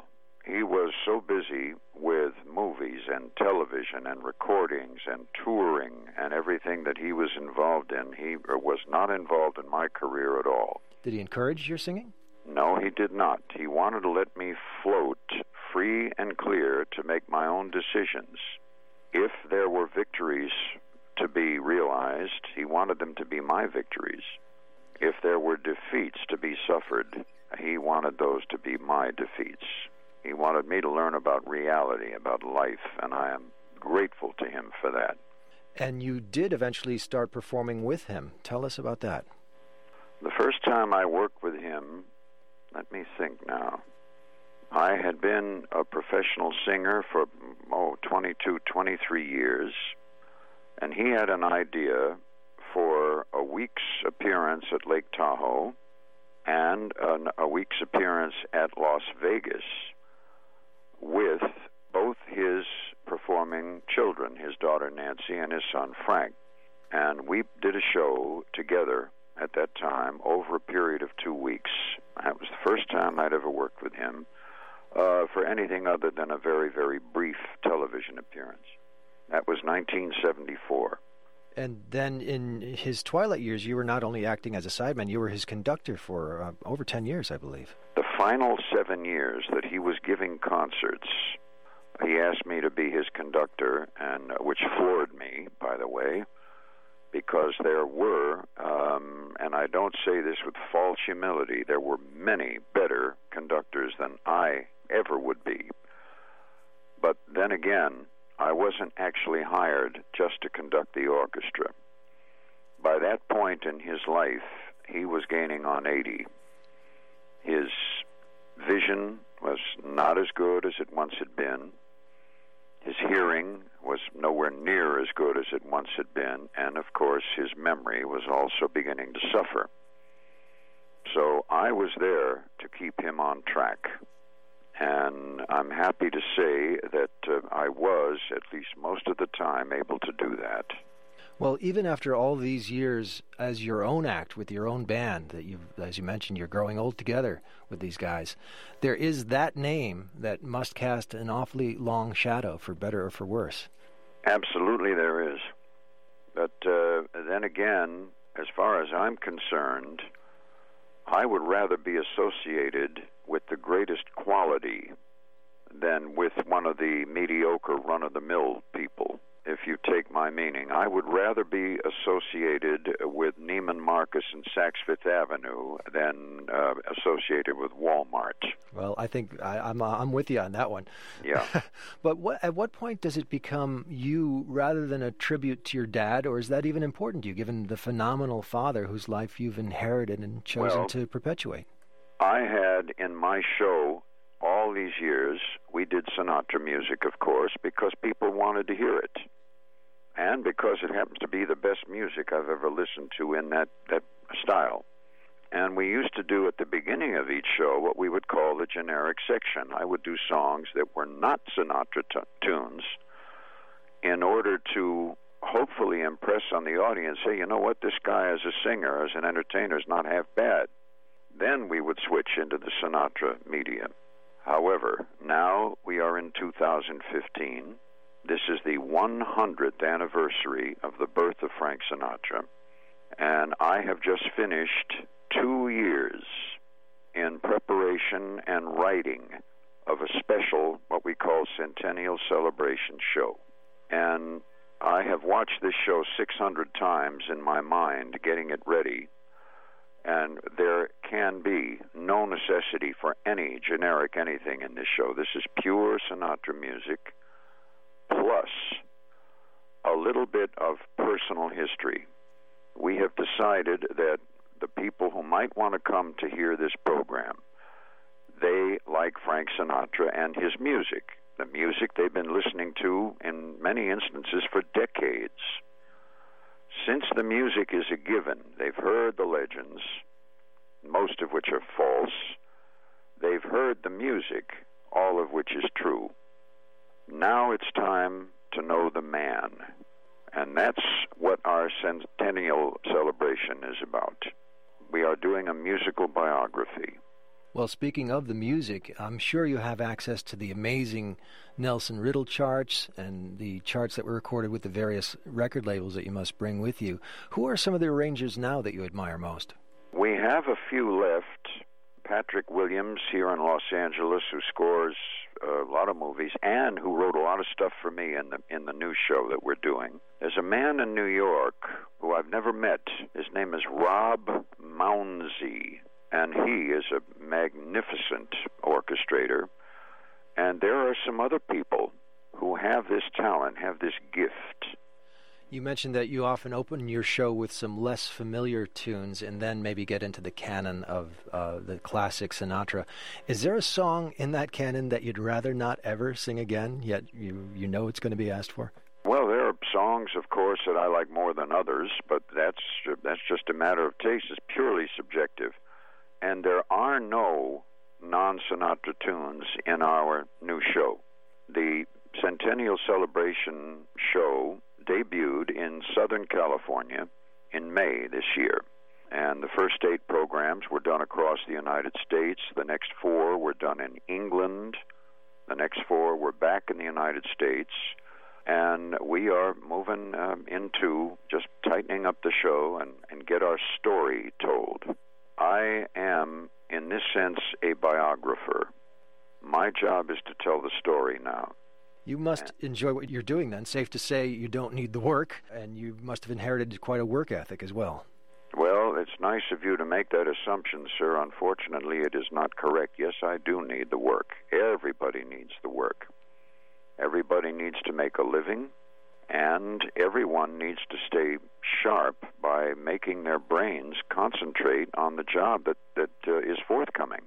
he was so busy with movies and television and recordings and touring and everything that he was involved in, he was not involved in my career at all. Did he encourage your singing? No, he did not. He wanted to let me float free and clear to make my own decisions. If there were victories to be realized, he wanted them to be my victories. If there were defeats to be suffered, he wanted those to be my defeats. He wanted me to learn about reality, about life, and I am grateful to him for that. And you did eventually start performing with him. Tell us about that. The first time I worked with him, let me think now. I had been a professional singer for, oh, twenty-two, twenty-three years, and he had an idea for a week's appearance at Lake Tahoe and an, a week's appearance at Las Vegas with both his performing children, his daughter Nancy and his son Frank. And we did a show together at that time over a period of two weeks. That was the first time I'd ever worked with him uh, for anything other than a very, very brief television appearance. That was nineteen seventy-four. And then in his twilight years, you were not only acting as a sideman, you were his conductor for uh, over ten years, I believe. The final seven years that he was giving concerts, he asked me to be his conductor, and uh, which floored me, by the way, because there were, um, and I don't say this with false humility, there were many better conductors than I ever would be. But then again, I wasn't actually hired just to conduct the orchestra. By that point in his life, he was gaining on eighty. His vision was not as good as it once had been. His hearing was nowhere near as good as it once had been, and of course his memory was also beginning to suffer. So I was there to keep him on track, and I'm happy to say that uh, I was, at least most of the time, able to do that. Well, even after all these years as your own act with your own band, that you, as you mentioned, you're growing old together with these guys, there is that name that must cast an awfully long shadow, for better or for worse. Absolutely there is. But uh, then again, as far as I'm concerned, I would rather be associated with the greatest quality than with one of the mediocre run-of-the-mill people. If you take my meaning, I would rather be associated with Neiman Marcus and Saks Fifth Avenue than uh, associated with Walmart. Well, I think I, I'm uh, I'm with you on that one. Yeah. But what, at what point does it become you rather than a tribute to your dad, or is that even important to you, given the phenomenal father whose life you've inherited and chosen well, to perpetuate? I had in my show all these years, we did Sinatra music, of course, because people wanted to hear it. And because it happens to be the best music I've ever listened to in that, that style. And we used to do at the beginning of each show what we would call the generic section. I would do songs that were not Sinatra t- tunes in order to hopefully impress on the audience, hey, you know what, this guy as a singer, as an entertainer, is not half bad. Then we would switch into the Sinatra medium. However, now we are in two thousand fifteen. This is the one hundredth anniversary of the birth of Frank Sinatra, and I have just finished two years in preparation and writing of a special, what we call Centennial Celebration show. And I have watched this show six hundred times in my mind, getting it ready. And there can be no necessity for any generic anything in this show. This is pure Sinatra music, plus a little bit of personal history. We have decided that the people who might want to come to hear this program, they like Frank Sinatra and his music, the music they've been listening to in many instances for decades. Since the music is a given, they've heard the legends, most of which are false. They've heard the music, all of which is true. Now it's time to know the man. And that's what our Centennial Celebration is about. We are doing a musical biography. Well, speaking of the music, I'm sure you have access to the amazing Nelson Riddle charts and the charts that were recorded with the various record labels that you must bring with you. Who are some of the arrangers now that you admire most? We have a few left. Patrick Williams here in Los Angeles, who scores a lot of movies and who wrote a lot of stuff for me in the in the new show that we're doing. There's a man in New York who I've never met. His name is Rob Mounsey, and he is a magnificent orchestrator. And there are some other people who have this talent, have this gift. You mentioned that you often open your show with some less familiar tunes and then maybe get into the canon of uh, the classic Sinatra. Is there a song in that canon that you'd rather not ever sing again, yet you, you know it's going to be asked for? Well, there are songs, of course, that I like more than others, but that's that's just a matter of taste. It's purely subjective. And there are no non-Sinatra tunes in our new show. The Centennial Celebration show debuted in Southern California in May this year. And the first eight programs were done across the United States. The next four were done in England. The next four were back in the United States. And we are moving um, into just tightening up the show and, and get our story told. I am, in this sense, a biographer. My job is to tell the story now. You must enjoy what you're doing then. Safe to say you don't need the work, and you must have inherited quite a work ethic as well. Well, it's nice of you to make that assumption, sir. Unfortunately, it is not correct. Yes, I do need the work. Everybody needs the work. Everybody needs to make a living, and everyone needs to stay sharp by making their brains concentrate on the job that, that uh, is forthcoming.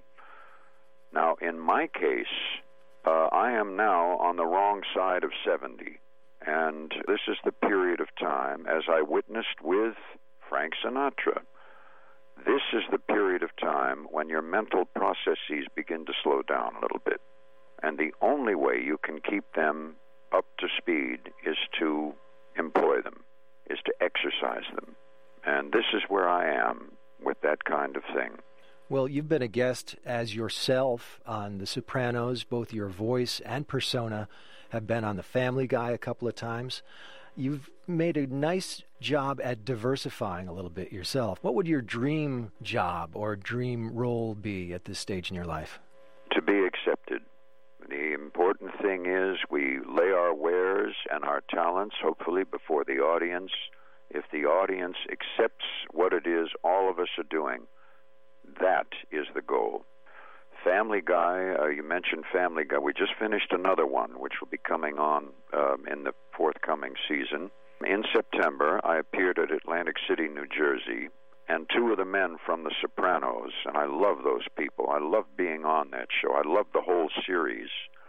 Now, in my case, Uh, I am now on the wrong side of seventy, and this is the period of time, as I witnessed with Frank Sinatra, this is the period of time when your mental processes begin to slow down a little bit. And the only way you can keep them up to speed is to employ them, is to exercise them. And this is where I am with that kind of thing. Well, you've been a guest as yourself on The Sopranos. Both your voice and persona have been on The Family Guy a couple of times. You've made a nice job at diversifying a little bit yourself. What would your dream job or dream role be at this stage in your life? To be accepted. The important thing is we lay our wares and our talents, hopefully, before the audience. If the audience accepts what it is all of us are doing, that is the goal. Family Guy, uh, you mentioned Family Guy. We just finished another one, which will be coming on um, in the forthcoming season. In September, I appeared at Atlantic City, New Jersey, and two of the men from The Sopranos, and I love those people. I love being on that show. I love the whole series.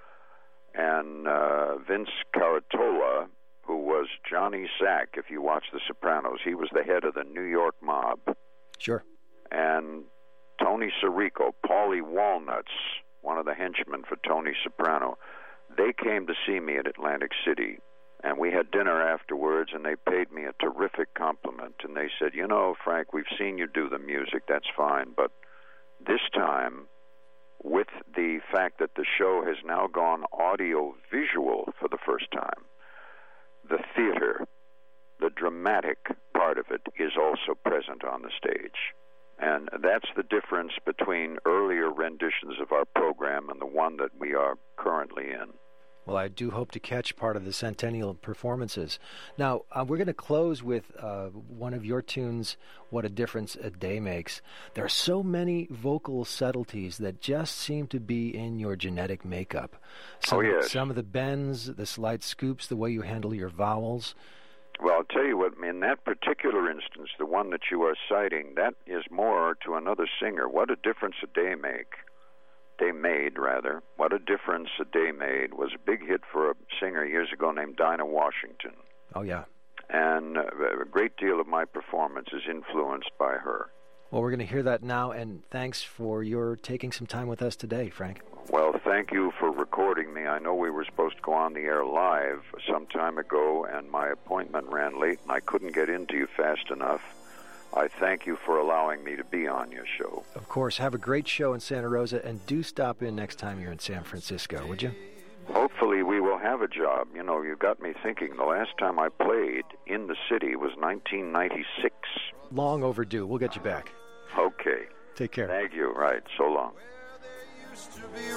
And uh, Vince Caratola, who was Johnny Sack, if you watch The Sopranos, he was the head of the New York mob. Sure. And Tony Sirico, Paulie Walnuts, one of the henchmen for Tony Soprano, they came to see me at Atlantic City, and we had dinner afterwards, and they paid me a terrific compliment. And they said, you know, Frank, we've seen you do the music, that's fine, but this time, with the fact that the show has now gone audio-visual for the first time, the theater, the dramatic part of it is also present on the stage. And that's the difference between earlier renditions of our program and the one that we are currently in. Well, I do hope to catch part of the Centennial performances. Now, uh, we're going to close with uh, one of your tunes, What a Difference a Day Makes. There are so many vocal subtleties that just seem to be in your genetic makeup. Some, oh, yes. Some of the bends, the slight scoops, the way you handle your vowels. Well, I'll tell you what, in that particular instance, the one that you are citing, that is more to another singer. What a difference a day make. Day made, rather. What a difference a day made was a big hit for a singer years ago named Dinah Washington. Oh, yeah. And uh, a great deal of my performance is influenced by her. Well, we're going to hear that now, and thanks for your taking some time with us today, Frank. Well, thank you for recording me. I know we were supposed to go on the air live some time ago, and my appointment ran late, and I couldn't get into you fast enough. I thank you for allowing me to be on your show. Of course. Have a great show in Santa Rosa, and do stop in next time you're in San Francisco, would you? Hopefully we will have a job. You know, you got me thinking. The last time I played in the city was nineteen ninety-six. Long overdue. We'll get you back. Okay. Take care. Thank you. Right. So long. There used to be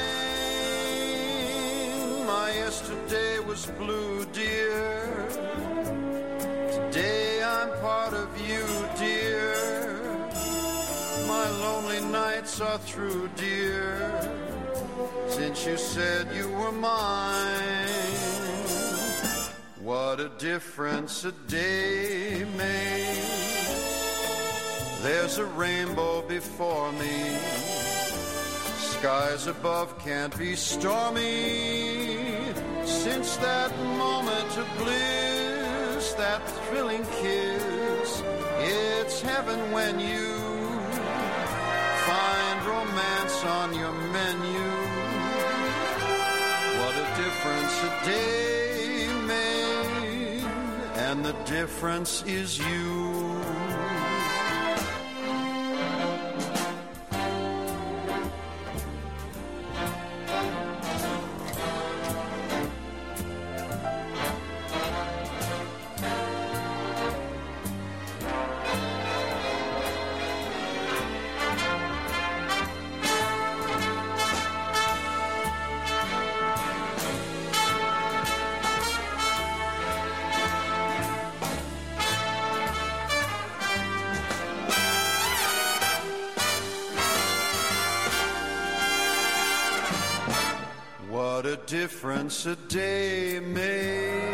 rain. My yesterday was blue, dear. Today I'm part of you, dear. My lonely nights are through, dear. Since you said you were mine, what a difference a day makes. There's a rainbow before me. Skies above can't be stormy. Since that moment of bliss, that thrilling kiss, it's heaven when you find romance on your menu. What a difference a day made, and the difference is you. What a difference a day made.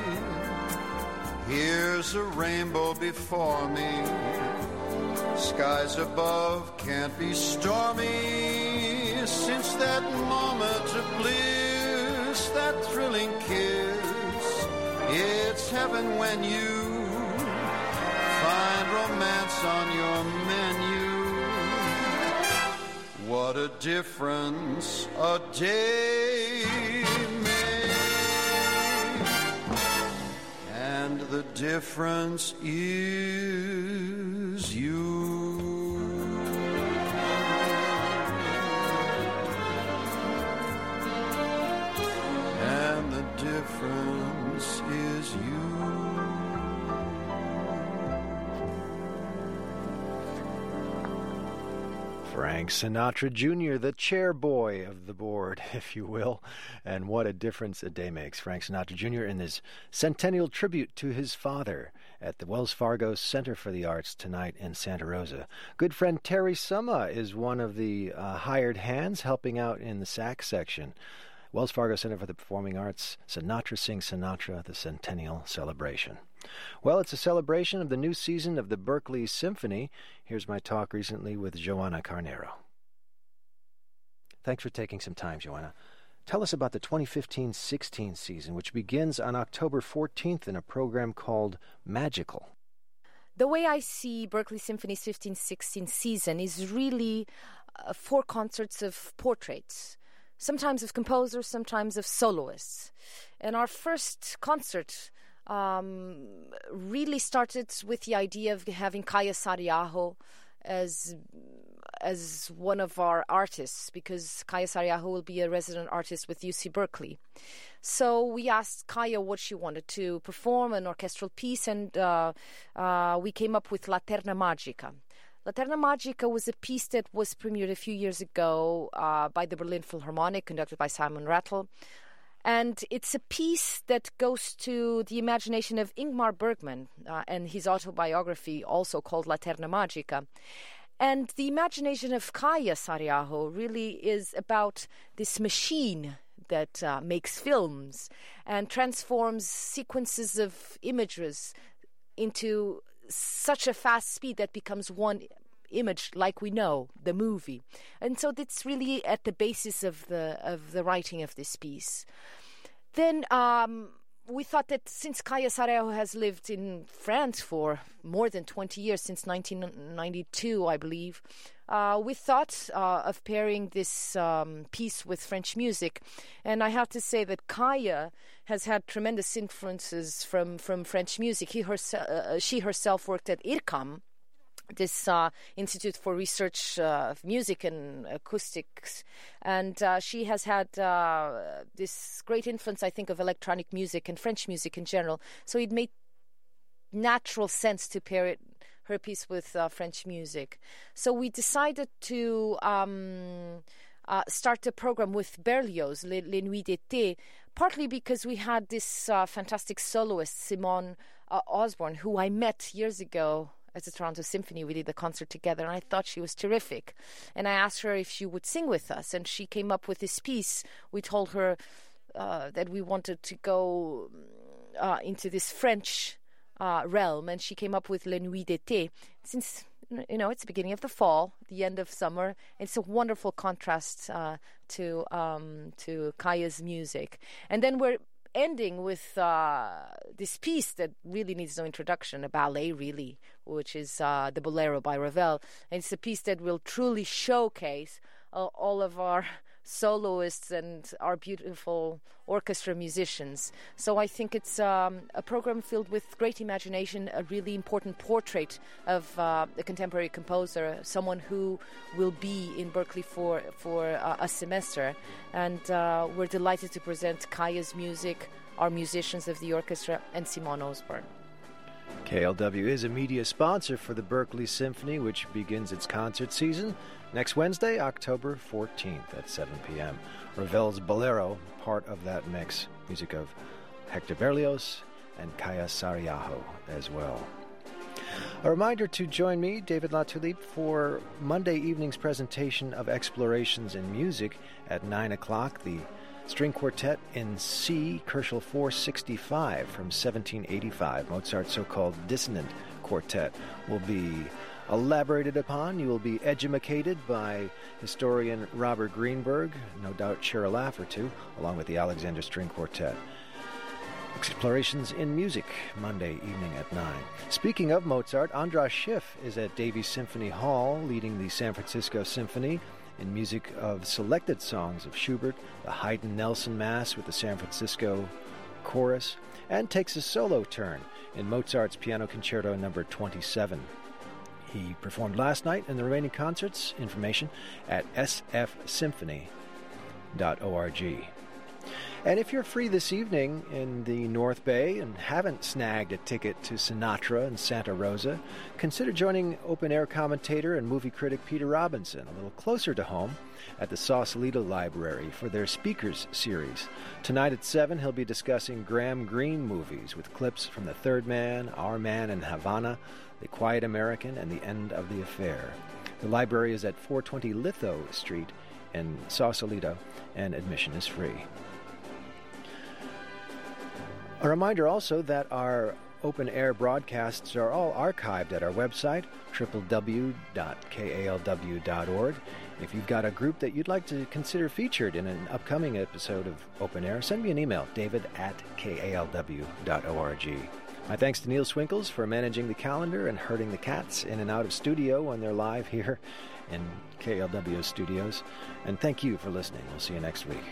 Here's a rainbow before me. Skies above can't be stormy. Since that moment of bliss, that thrilling kiss, it's heaven when you find romance on your menu. What a difference a day made, and the difference is you. And the difference is you. Frank Sinatra Junior, the chair boy of the board, if you will. And what a difference a day makes. Frank Sinatra Junior in this centennial tribute to his father at the Wells Fargo Center for the Arts tonight in Santa Rosa. Good friend Terry Summa is one of the uh, hired hands helping out in the sax section. Wells Fargo Center for the Performing Arts, Sinatra Sings Sinatra, the Centennial Celebration. Well, it's a celebration of the new season of the Berkeley Symphony. Here's my talk recently with Joanna Carneiro. Thanks for taking some time, Joanna. Tell us about the twenty fifteen sixteen season, which begins on October fourteenth in a program called Magical. The way I see Berkeley Symphony's fifteen sixteen season is really uh, four concerts of portraits, sometimes of composers, sometimes of soloists. And our first concert um, really started with the idea of having Kaija Saariaho as as one of our artists, because Kaija Saariaho will be a resident artist with U C Berkeley. So we asked Kaija what she wanted to perform, an orchestral piece, and uh, uh, we came up with Laterna Magica. Laterna Magica was a piece that was premiered a few years ago uh, by the Berlin Philharmonic, conducted by Simon Rattle. And it's a piece that goes to the imagination of Ingmar Bergman uh, and his autobiography, also called Laterna Magica. And the imagination of Kaija Saariaho really is about this machine that uh, makes films and transforms sequences of images into such a fast speed that becomes one image, like we know, the movie. And so that's really at the basis of the of the writing of this piece. Then um, we thought that since Kaija Saariaho has lived in France for more than twenty years, since nineteen ninety-two, I believe, uh, we thought uh, of pairing this um, piece with French music. And I have to say that Kaya has had tremendous influences from, from French music. He herself, uh, she herself worked at IRCAM, this uh, Institute for Research uh, of Music and Acoustics. And uh, she has had uh, this great influence, I think, of electronic music and French music in general. So it made natural sense to pair it, her piece with uh, French music. So we decided to um, uh, start a program with Berlioz, Les, Les Nuits d'été, partly because we had this uh, fantastic soloist, Simone uh, Osborne, who I met years ago at the Toronto Symphony. We did a concert together, and I thought she was terrific. And I asked her if she would sing with us, and she came up with this piece. We told her uh, that we wanted to go uh, into this French Uh, realm, and she came up with Les Nuits d'été. Since, you know, it's the beginning of the fall, the end of summer, it's a wonderful contrast uh, to um, to Kaya's music. And then we're ending with uh, this piece that really needs no introduction, a ballet really, which is uh, the Bolero by Ravel. And it's a piece that will truly showcase uh, all of our soloists and our beautiful orchestra musicians. So I think it's um, a program filled with great imagination, a really important portrait of uh, a contemporary composer, someone who will be in Berklee for, for uh, a semester. And uh, we're delighted to present Kaya's music, our musicians of the orchestra, and Simone Osborne. K L W is a media sponsor for the Berklee Symphony, which begins its concert season next Wednesday, October fourteenth at seven p.m. Ravel's Bolero, part of that mix. Music of Hector Berlioz and Kaya Saariaho as well. A reminder to join me, David Latulippe, for Monday evening's presentation of Explorations in Music at nine o'clock. The String Quartet in C, Kerschel four sixty-five from seventeen eighty-five, Mozart's so-called dissonant quartet, will be elaborated upon. You will be edumacated by historian Robert Greenberg, no doubt share a laugh or two, along with the Alexander String Quartet. Explorations in Music, Monday evening at nine. Speaking of Mozart, Andras Schiff is at Davies Symphony Hall, leading the San Francisco Symphony in music of selected songs of Schubert, the Haydn-Nelson Mass with the San Francisco Chorus, and takes a solo turn in Mozart's Piano Concerto number twenty-seven. He performed last night, and the remaining concerts, information at s f symphony dot org. And if you're free this evening in the North Bay and haven't snagged a ticket to Sinatra and Santa Rosa, consider joining open-air commentator and movie critic Peter Robinson a little closer to home at the Sausalito Library for their Speakers series. Tonight at seven, he'll be discussing Graham Greene movies with clips from The Third Man, Our Man in Havana, The Quiet American, and The End of the Affair. The library is at four twenty Litho Street in Sausalito, and admission is free. A reminder also that our open-air broadcasts are all archived at our website, w w w dot k a l w dot org. If you've got a group that you'd like to consider featured in an upcoming episode of Open Air, send me an email, david at k a l w dot org. My thanks to Neil Swinkles for managing the calendar and herding the cats in and out of studio when they're live here in K L W studios. And thank you for listening. We'll see you next week.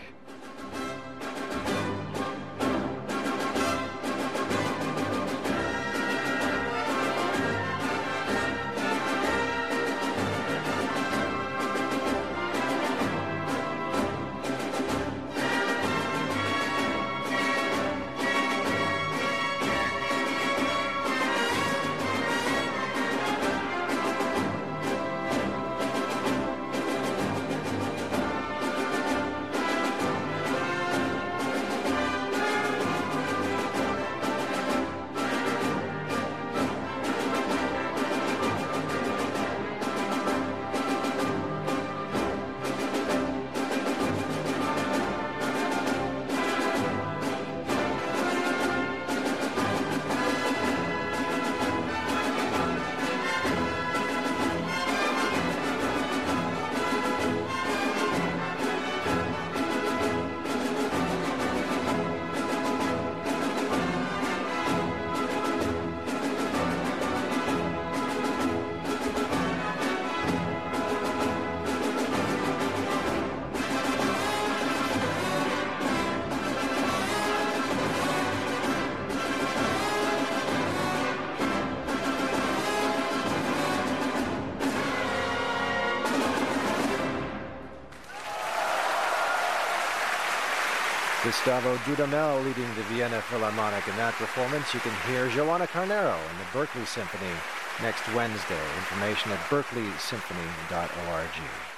Gustavo Dudamel leading the Vienna Philharmonic in that performance. You can hear Joanna Carnero in the Berkeley Symphony next Wednesday. Information at berkeley symphony dot org.